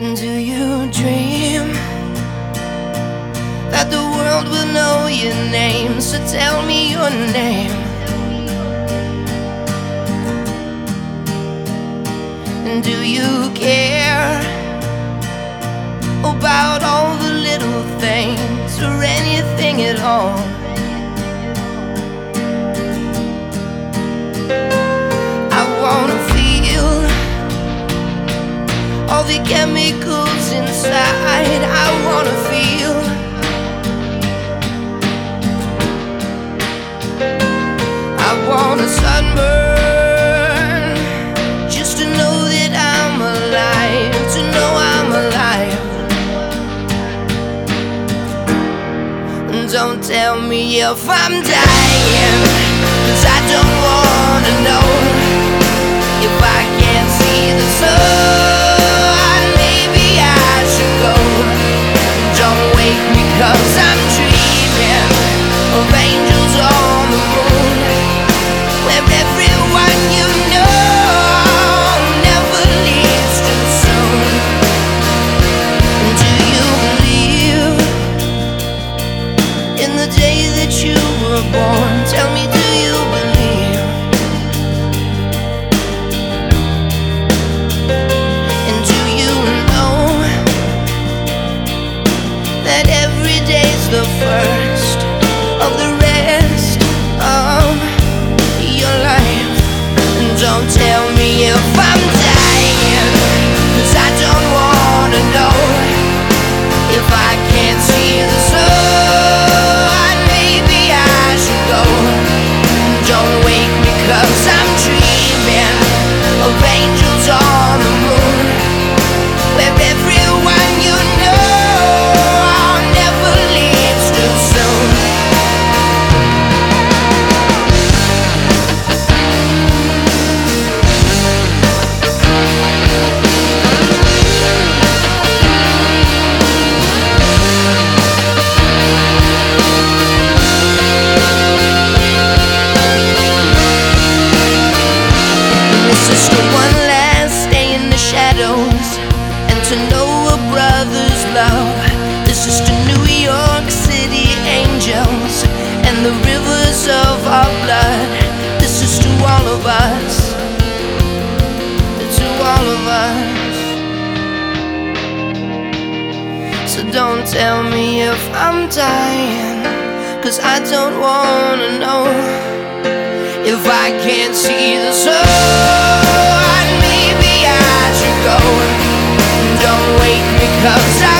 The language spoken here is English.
Do you dream that the world will know your name? So tell me your name. And do you care about all the little things or anything at all? I wanna feel all the chemicals inside. I wanna feel I wanna sunburn just to know that I'm alive, to know I'm alive. Don't tell me if I'm dying, 'cause I don't wanna know. If I can't see the sun, maybe I should go. Don't wake me 'cause I'm dreaming of angels on the moon, where everyone you know never leaves too soon. Do you believe in the day that you were born? Tell me, do you believe? And do you know that every day's the first of the rest of your life? And don't tell me if I'm dying, 'cause I don't wanna know. If I can't see the sun, maybe I should go. Don't wake me 'cause I'm dreaming of angels on the moon, where everyone you know never leaves too soon. This is the one last day in the shadows, and to know a brother's love. This is to New York City angels and the rivers of our blood. This is to all of us, to all of us. So don't tell me if I'm dying, 'cause I don't wanna know. If I can't see the sun, maybe I should go. Don't wake me 'cause